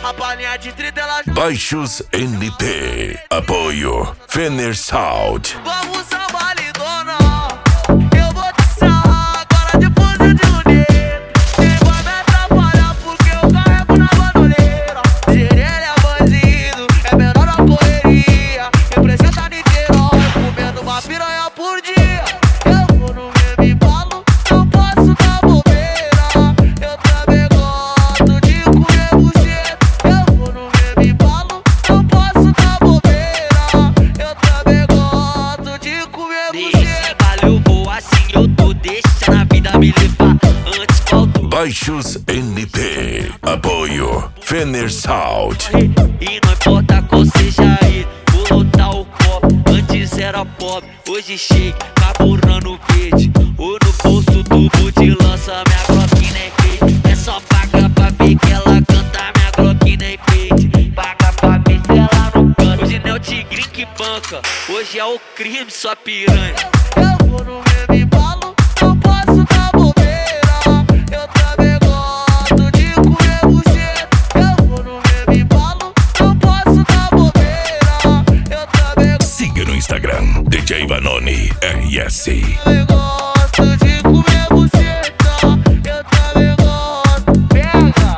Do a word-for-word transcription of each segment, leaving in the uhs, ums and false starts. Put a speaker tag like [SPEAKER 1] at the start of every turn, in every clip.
[SPEAKER 1] A palinha de trinta ela...
[SPEAKER 2] Baixos N P. Apoio Fener Sound.
[SPEAKER 1] Vamos ao baile, dona. Eu vou te sarrar agora depois de um dedo. Quem vai me atrapalhar porque eu carrego na bandoleira. Se ele é bandido, é menor na correria. Representa Niterói, comendo uma piranha por dia. Eu vou no mesmo embalo, não posso dar bobeira. Eu também gosto de comer buceta. Eu vou no mesmo embalo, não posso dar bobeira. Eu também gosto de comer buceta.
[SPEAKER 3] Valeu, vou assim, eu tô deixando a vida me levar. Antes faltou
[SPEAKER 2] Baixos N P. Apoio Fener Sound.
[SPEAKER 3] e não importa qual seja ele, vou lotar o copo. Antes era pobre, hoje shake, carburando verde. Ou no bolso tubo de lança, minha Glock nem fake. É só pagar pra ver que ela canta, minha Glock nem fake. Paga pra ver se ela não canta. Hoje não é o tigrinho que banca, hoje é o crime, sua piranha.
[SPEAKER 1] Eu vou no mesmo embalo, não posso dar bobeira. Eu também gosto de comer buceta. Eu vou no mesmo embalo, não posso dar bobeira. Eu também
[SPEAKER 2] Siga no Instagram D J Vanoni R S.
[SPEAKER 1] gosto de comer buceta. Eu também gosto. Pega!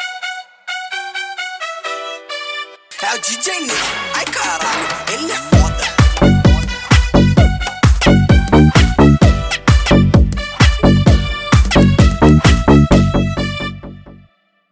[SPEAKER 4] É o D J Ney, ai caralho, ele é foda.